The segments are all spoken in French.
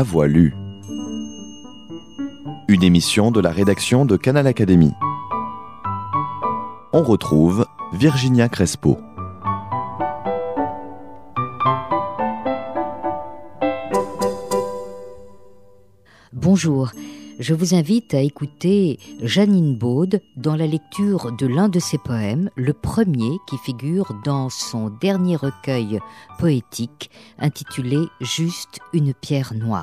à voix lue. Une émission de la rédaction de Canal Académie. On retrouve Virginia Crespo. Bonjour, je vous invite à écouter Janine Baude dans la lecture de l'un de ses poèmes, le premier qui figure dans son dernier recueil poétique intitulé « Juste une pierre noire ».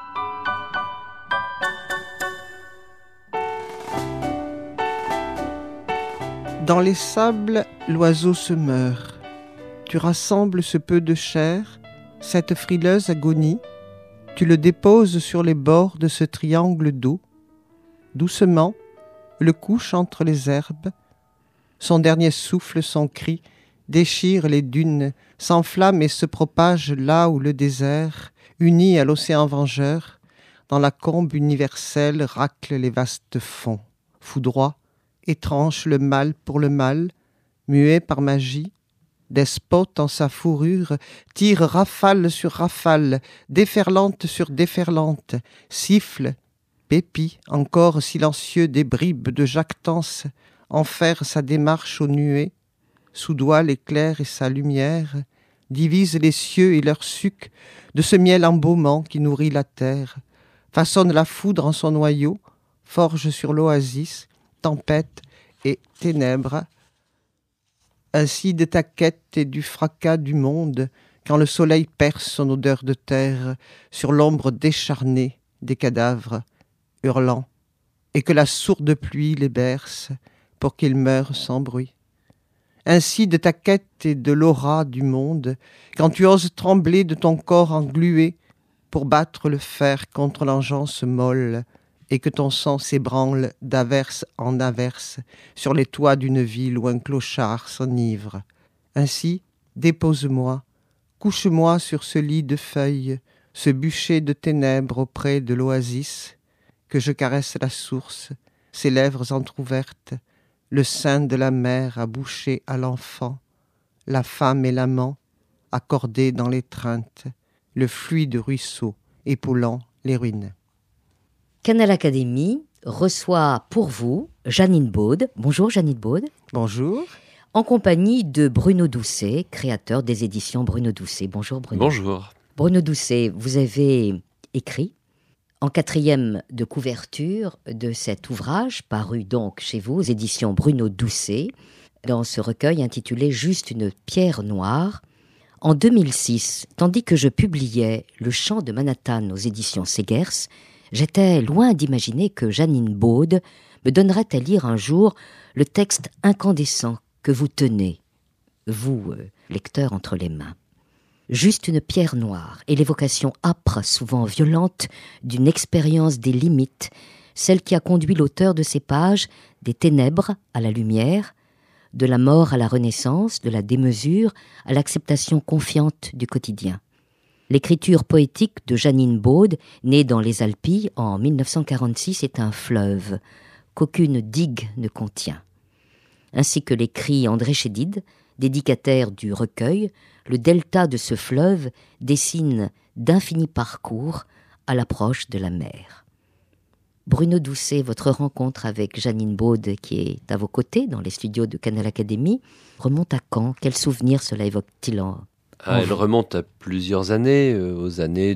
Dans les sables, l'oiseau se meurt. Tu rassembles ce peu de chair, cette frileuse agonie. Tu le déposes sur les bords de ce triangle d'eau. Doucement, le couche entre les herbes. Son dernier souffle, son cri, déchire les dunes, s'enflamme et se propage là où le désert, uni à l'océan vengeur, dans la combe universelle racle les vastes fonds. Foudroie, étrange le mal pour le mal, muet par magie, despote en sa fourrure, tire rafale sur rafale, déferlante sur déferlante, siffle, pépit, encore silencieux des bribes de jactance, enferre sa démarche aux nuées, soudoie l'éclair et sa lumière, divise les cieux et leur suc de ce miel embaumant qui nourrit la terre, façonne la foudre en son noyau, forge sur l'oasis, tempête et ténèbres. Ainsi de ta quête et du fracas du monde, quand le soleil perce son odeur de terre sur l'ombre décharnée des cadavres, hurlant, et que la sourde pluie les berce pour qu'ils meurent sans bruit. Ainsi de ta quête et de l'aura du monde, quand tu oses trembler de ton corps englué pour battre le fer contre l'engeance molle, et que ton sang s'ébranle d'averse en averse sur les toits d'une ville où un clochard s'enivre. Ainsi, dépose-moi, couche-moi sur ce lit de feuilles, ce bûcher de ténèbres auprès de l'oasis, que je caresse la source, ses lèvres entr'ouvertes, le sein de la mère à boucher à l'enfant, la femme et l'amant, accordés dans l'étreinte, le fluide ruisseau épaulant les ruines. Canal Académie reçoit pour vous Janine Baude. Bonjour Janine Baude. Bonjour. En compagnie de Bruno Doucet, créateur des éditions Bruno Doucet. Bonjour Bruno. Bonjour. Bruno Doucet, vous avez écrit en 4e de couverture de cet ouvrage, paru donc chez vous aux éditions Bruno Doucet, dans ce recueil intitulé « Juste une pierre noire ». En 2006, tandis que je publiais Le chant de Manhattan aux éditions Segers, j'étais loin d'imaginer que Janine Baude me donnerait à lire un jour le texte incandescent que vous tenez, vous, lecteur, entre les mains. Juste une pierre noire et l'évocation âpre, souvent violente, d'une expérience des limites, celle qui a conduit l'auteur de ces pages des ténèbres à la lumière, de la mort à la renaissance, de la démesure à l'acceptation confiante du quotidien. L'écriture poétique de Janine Baude, née dans les Alpilles en 1946, est un fleuve qu'aucune digue ne contient. Ainsi que l'écrit André Chédid, dédicataire du recueil, le delta de ce fleuve dessine d'infinis parcours à l'approche de la mer. Bruno Doucet, votre rencontre avec Janine Baude, qui est à vos côtés dans les studios de Canal Académie, remonte à quand? Quel souvenir cela évoque-t-il Elle remonte à plusieurs années, aux années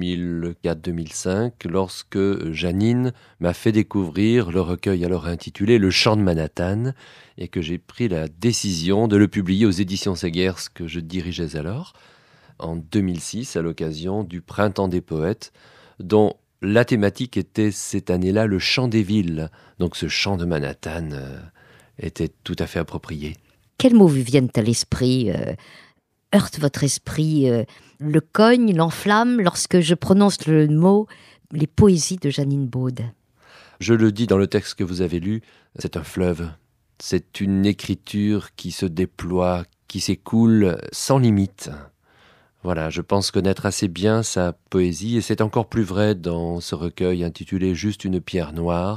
2004-2005, lorsque Janine m'a fait découvrir le recueil alors intitulé « Le chant de Manhattan » et que j'ai pris la décision de le publier aux éditions Segers que je dirigeais alors, en 2006, à l'occasion du Printemps des poètes, dont la thématique était cette année-là le chant des villes. Donc ce chant de Manhattan était tout à fait approprié. Quels mots vous viennent à l'esprit heurte votre esprit, le cogne, l'enflamme, lorsque je prononce le mot « les poésies de Janine Baude ». Je le dis dans le texte que vous avez lu, c'est un fleuve. C'est une écriture qui se déploie, qui s'écoule sans limite. Voilà, je pense connaître assez bien sa poésie, et c'est encore plus vrai dans ce recueil intitulé « Juste une pierre noire ».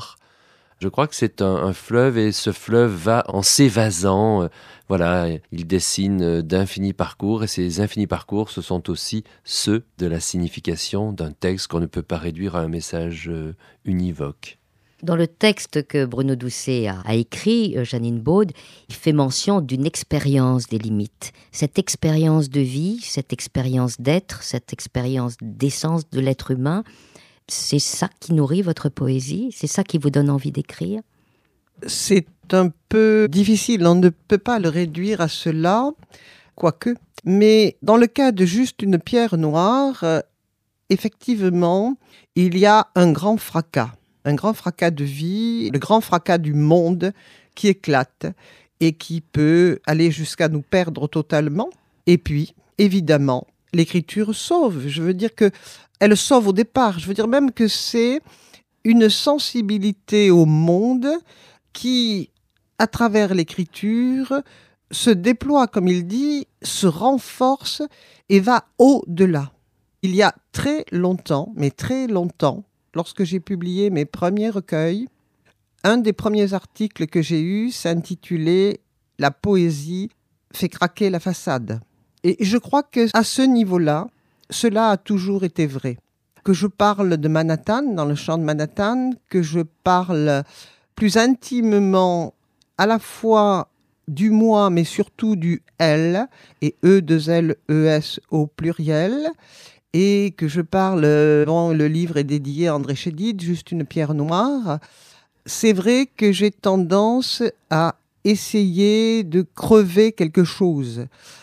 Je crois que c'est un fleuve et ce fleuve va en s'évasant. Voilà, il dessine d'infinis parcours et ces infinis parcours, ce sont aussi ceux de la signification d'un texte qu'on ne peut pas réduire à un message univoque. Dans le texte que Bruno Doucet a écrit, Jeanine Baude, il fait mention d'une expérience des limites. Cette expérience de vie, cette expérience d'être, cette expérience d'essence de l'être humain, c'est ça qui nourrit votre poésie? C'est ça qui vous donne envie d'écrire? C'est un peu difficile, on ne peut pas le réduire à cela, quoique. Mais dans le cas de Juste une pierre noire, effectivement, il y a un grand fracas de vie, le grand fracas du monde qui éclate et qui peut aller jusqu'à nous perdre totalement. Et puis, évidemment, l'écriture sauve. Je veux dire que elle sauve au départ. Je veux dire même que c'est une sensibilité au monde qui, à travers l'écriture, se déploie, comme il dit, se renforce et va au-delà. Il y a très longtemps, lorsque j'ai publié mes premiers recueils, un des premiers articles que j'ai eu s'intitulait « La poésie fait craquer la façade ». Et je crois qu'à ce niveau-là, cela a toujours été vrai. Que je parle de Manhattan, dans le chant de Manhattan, que je parle plus intimement à la fois du moi, mais surtout du elle, et E2L, ES au pluriel, et que je parle, le livre est dédié à André Chédid, Juste une pierre noire. C'est vrai que j'ai tendance à essayer de crever quelque chose.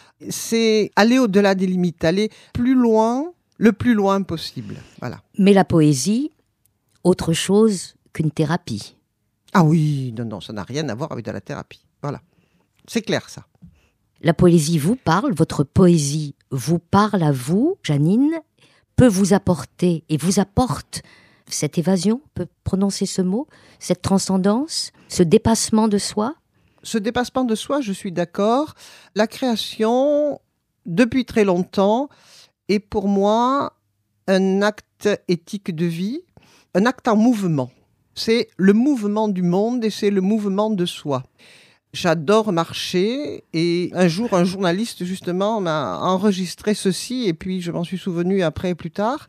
C'est aller au-delà des limites, aller plus loin, le plus loin possible. Voilà. Mais la poésie, autre chose qu'une thérapie. Ah oui, non, ça n'a rien à voir avec de la thérapie. Voilà. C'est clair, ça. La poésie vous parle, votre poésie vous parle à vous, Jeanine, peut vous apporter et vous apporte cette évasion, on peut prononcer ce mot, cette transcendance, ce dépassement de soi? Ce dépassement de soi, je suis d'accord. La création, depuis très longtemps, est pour moi un acte éthique de vie, un acte en mouvement. C'est le mouvement du monde et c'est le mouvement de soi. J'adore marcher et un jour, un journaliste justement m'a enregistré ceci et puis je m'en suis souvenu après, plus tard.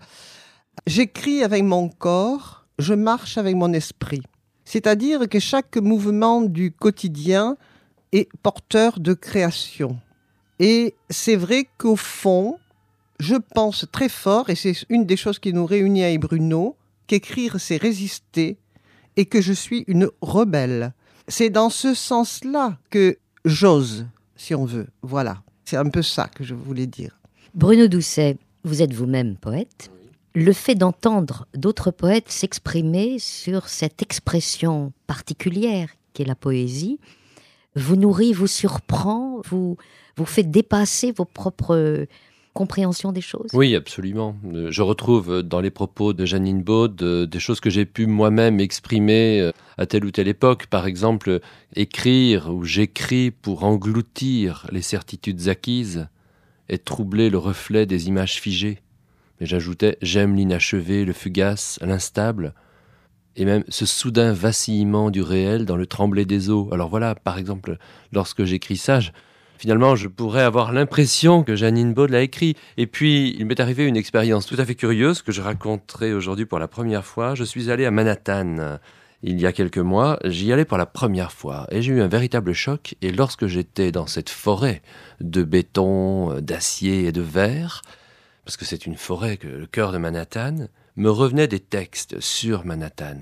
J'écris avec mon corps, je marche avec mon esprit. C'est-à-dire que chaque mouvement du quotidien est porteur de création. Et c'est vrai qu'au fond, je pense très fort, et c'est une des choses qui nous réunit avec Bruno, qu'écrire c'est résister et que je suis une rebelle. C'est dans ce sens-là que j'ose, si on veut. Voilà, c'est un peu ça que je voulais dire. Bruno Doucet, vous êtes vous-même poète. Le fait d'entendre d'autres poètes s'exprimer sur cette expression particulière qu'est la poésie vous nourrit, vous surprend, vous fait dépasser vos propres compréhensions des choses? Oui, absolument. Je retrouve dans les propos de Jeanine Baude des choses que j'ai pu moi-même exprimer à telle ou telle époque. Par exemple, écrire ou j'écris pour engloutir les certitudes acquises et troubler le reflet des images figées. Mais j'ajoutais « j'aime l'inachevé, le fugace, l'instable » et même ce soudain vacillement du réel dans le trembler des eaux. Alors voilà, par exemple, lorsque j'écris ça, finalement, je pourrais avoir l'impression que Jeanine Baude l'a écrit. Et puis, il m'est arrivé une expérience tout à fait curieuse que je raconterai aujourd'hui pour la première fois. Je suis allé à Manhattan il y a quelques mois. J'y allais pour la première fois et j'ai eu un véritable choc. Et lorsque j'étais dans cette forêt de béton, d'acier et de verre, parce que c'est une forêt, que le cœur de Manhattan, me revenaient des textes sur Manhattan.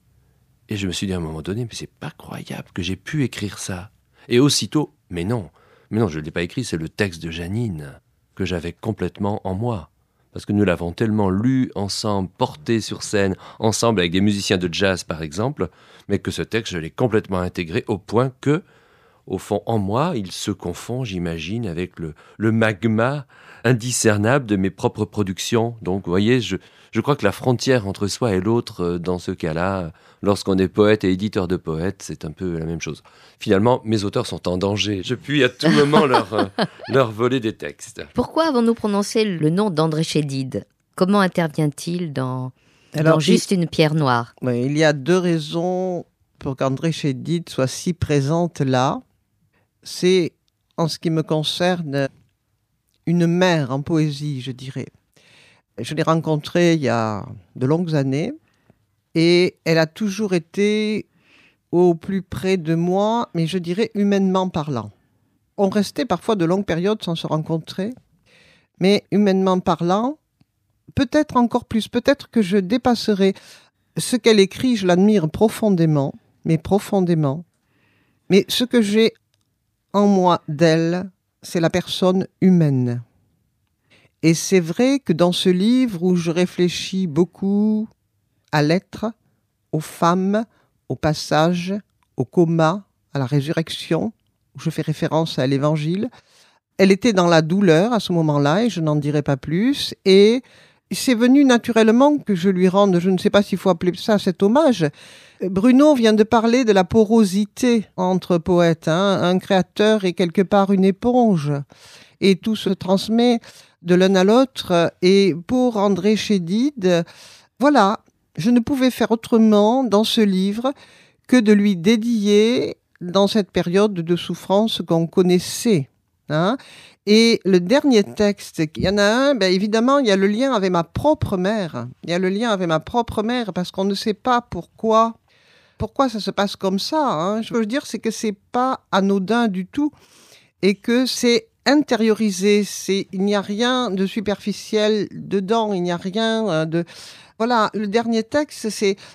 Et je me suis dit à un moment donné, mais c'est pas croyable que j'ai pu écrire ça. Et aussitôt, mais non, je ne l'ai pas écrit, c'est le texte de Jeanine que j'avais complètement en moi. Parce que nous l'avons tellement lu ensemble, porté sur scène, ensemble avec des musiciens de jazz par exemple, mais que ce texte, je l'ai complètement intégré au point que, au fond, en moi, il se confond, j'imagine, avec le magma indiscernable de mes propres productions. Donc, vous voyez, je crois que la frontière entre soi et l'autre, dans ce cas-là, lorsqu'on est poète et éditeur de poètes, c'est un peu la même chose. Finalement, mes auteurs sont en danger. Je puis à tout moment leur voler des textes. Pourquoi avons-nous prononcé le nom d'André Chédid? Comment intervient-il dans Juste une pierre noire? Il y a deux raisons pour qu'André Chédid soit si présente là. C'est, en ce qui me concerne, une mère en poésie, je dirais. Je l'ai rencontrée il y a de longues années et elle a toujours été au plus près de moi, mais je dirais humainement parlant. On restait parfois de longues périodes sans se rencontrer, mais humainement parlant, peut-être encore plus, peut-être que je dépasserai. Ce qu'elle écrit, je l'admire profondément, mais profondément. Mais ce que j'ai en moi d'elle, c'est la personne humaine. Et c'est vrai que dans ce livre où je réfléchis beaucoup à l'être, aux femmes, au passage, au coma, à la résurrection, où je fais référence à l'Évangile, elle était dans la douleur à ce moment-là, et je n'en dirai pas plus, et c'est venu naturellement que je lui rende, je ne sais pas s'il faut appeler ça cet hommage. Bruno vient de parler de la porosité entre poètes, un créateur est quelque part une éponge, et tout se transmet de l'un à l'autre, et pour André Chédid, voilà, je ne pouvais faire autrement dans ce livre que de lui dédier, dans cette période de souffrance qu'on connaissait. Et le dernier texte, il y en a un, évidemment, il y a le lien avec ma propre mère. Il y a le lien avec ma propre mère parce qu'on ne sait pas pourquoi ça se passe comme ça. Je veux dire, c'est que c'est pas anodin du tout et que c'est intériorisé. Il n'y a rien de superficiel dedans. Il n'y a rien de... Voilà, le dernier texte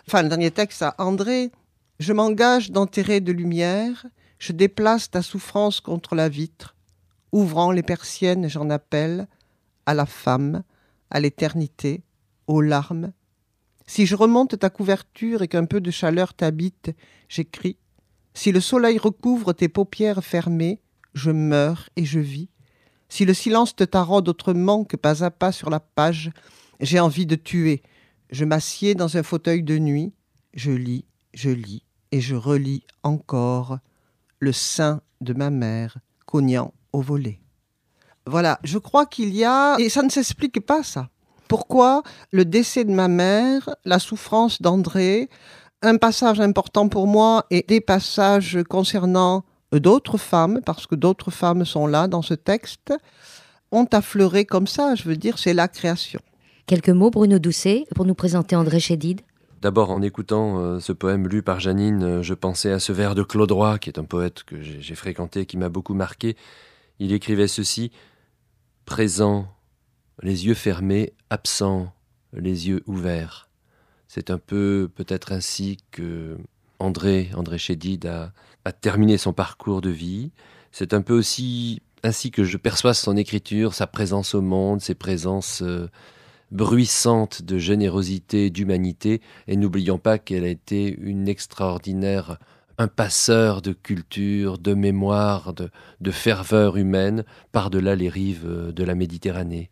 à André. Je m'engage d'enterrer de lumière. Je déplace ta souffrance contre la vitre. Ouvrant les persiennes, j'en appelle à la femme, à l'éternité, aux larmes. Si je remonte ta couverture et qu'un peu de chaleur t'habite, j'écris. Si le soleil recouvre tes paupières fermées, je meurs et je vis. Si le silence te taraude autrement que pas à pas sur la page, j'ai envie de tuer. Je m'assieds dans un fauteuil de nuit, je lis et je relis encore le sein de ma mère cognant au volet. Voilà, je crois qu'il y a... Et ça ne s'explique pas, ça. Pourquoi le décès de ma mère, la souffrance d'André, un passage important pour moi et des passages concernant d'autres femmes, parce que d'autres femmes sont là dans ce texte, ont affleuré comme ça, je veux dire, c'est la création. Quelques mots, Bruno Doucet, pour nous présenter André Chédid. D'abord, en écoutant ce poème lu par Janine, je pensais à ce vers de Claude Roy, qui est un poète que j'ai fréquenté, qui m'a beaucoup marqué. Il écrivait ceci: « Présent, les yeux fermés, absent, les yeux ouverts ». C'est un peu peut-être ainsi que André Chédid a terminé son parcours de vie. C'est un peu aussi ainsi que je perçois son écriture, sa présence au monde, ses présences bruissantes de générosité, d'humanité. Et n'oublions pas qu'elle a été une extraordinaire... un passeur de culture, de mémoire, de ferveur humaine par-delà les rives de la Méditerranée.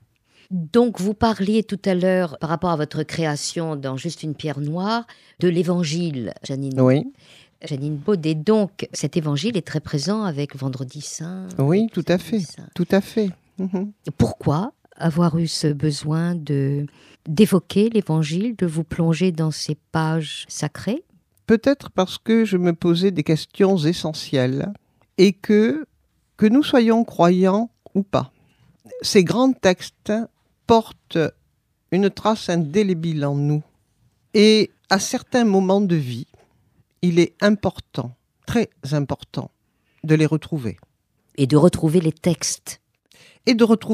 Donc vous parliez tout à l'heure, par rapport à votre création dans Juste une pierre noire, de l'évangile, Janine. Oui. Janine Baudet. Donc cet évangile est très présent avec Vendredi Saint. Oui, tout à fait. Tout à fait. Pourquoi avoir eu ce besoin d'évoquer l'évangile, de vous plonger dans ces pages sacrées ? Peut-être parce que je me posais des questions essentielles et que nous soyons croyants ou pas, ces grands textes portent une trace indélébile en nous. Et à certains moments de vie, il est important, très important, de les retrouver. Et de retrouver les textes. Que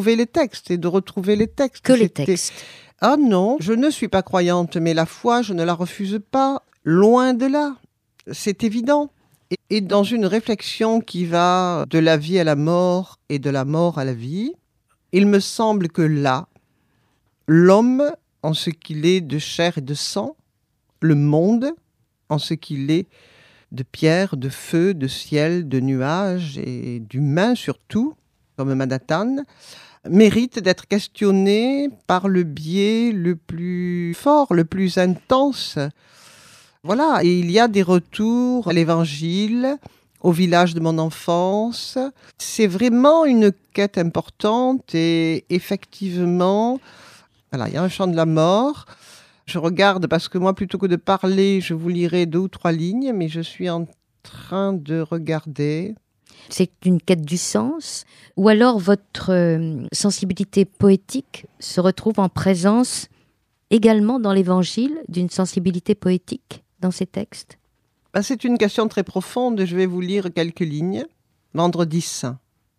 les textes. Ah non, je ne suis pas croyante, mais la foi, je ne la refuse pas. Loin de là, c'est évident. Et dans une réflexion qui va de la vie à la mort et de la mort à la vie, il me semble que là, l'homme, en ce qu'il est de chair et de sang, le monde, en ce qu'il est de pierre, de feu, de ciel, de nuages et d'humain surtout, comme Manhattan, mérite d'être questionné par le biais le plus fort, le plus intense. Voilà, et il y a des retours à l'Évangile, au village de mon enfance. C'est vraiment une quête importante et effectivement, voilà, il y a un chant de la mort. Je regarde parce que moi, plutôt que de parler, je vous lirai 2 ou 3 lignes, mais je suis en train de regarder. C'est une quête du sens? Ou alors votre sensibilité poétique se retrouve en présence également dans l'Évangile d'une sensibilité poétique dans ces textes? C'est une question très profonde, je vais vous lire quelques lignes. Vendredi saint.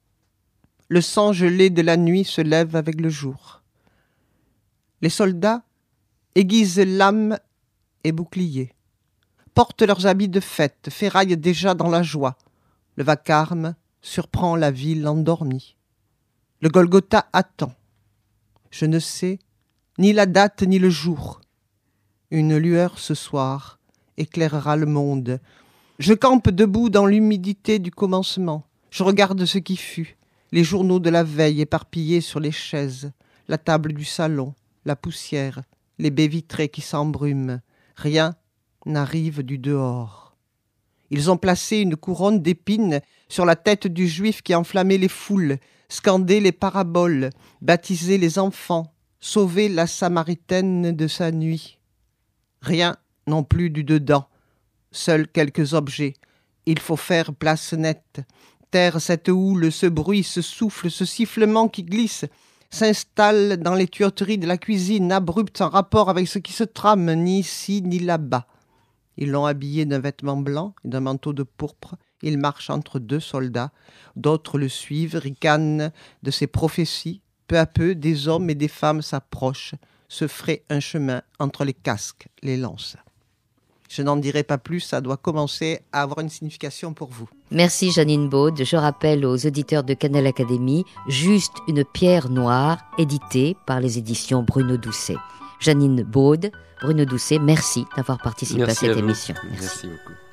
Le sang gelé de la nuit se lève avec le jour. Les soldats aiguisent lames et boucliers, portent leurs habits de fête, ferraillent déjà dans la joie. Le vacarme surprend la ville endormie. Le Golgotha attend. Je ne sais ni la date ni le jour. Une lueur ce soir éclairera le monde. Je campe debout dans l'humidité du commencement. Je regarde ce qui fut, les journaux de la veille éparpillés sur les chaises, la table du salon, la poussière, les baies vitrées qui s'embrument. Rien n'arrive du dehors. Ils ont placé une couronne d'épines sur la tête du juif qui enflammait les foules, scandé les paraboles, baptisé les enfants, sauvé la Samaritaine de sa nuit. Rien non plus du dedans, seuls quelques objets. Il faut faire place nette, taire cette houle, ce bruit, ce souffle, ce sifflement qui glisse, s'installe dans les tuyauteries de la cuisine, abrupt en rapport avec ce qui se trame, ni ici ni là-bas. Ils l'ont habillé d'un vêtement blanc et d'un manteau de pourpre. Il marche entre 2 soldats. D'autres le suivent, ricanent de ses prophéties. Peu à peu, des hommes et des femmes s'approchent, se fraient un chemin entre les casques, les lances. Je n'en dirai pas plus, ça doit commencer à avoir une signification pour vous. Merci Jeannine Baude. Je rappelle aux auditeurs de Canal Académie, Juste une pierre noire, édité par les éditions Bruno Doucet. Jeannine Baude, Bruno Doucet, merci d'avoir participé à cette émission. Merci beaucoup.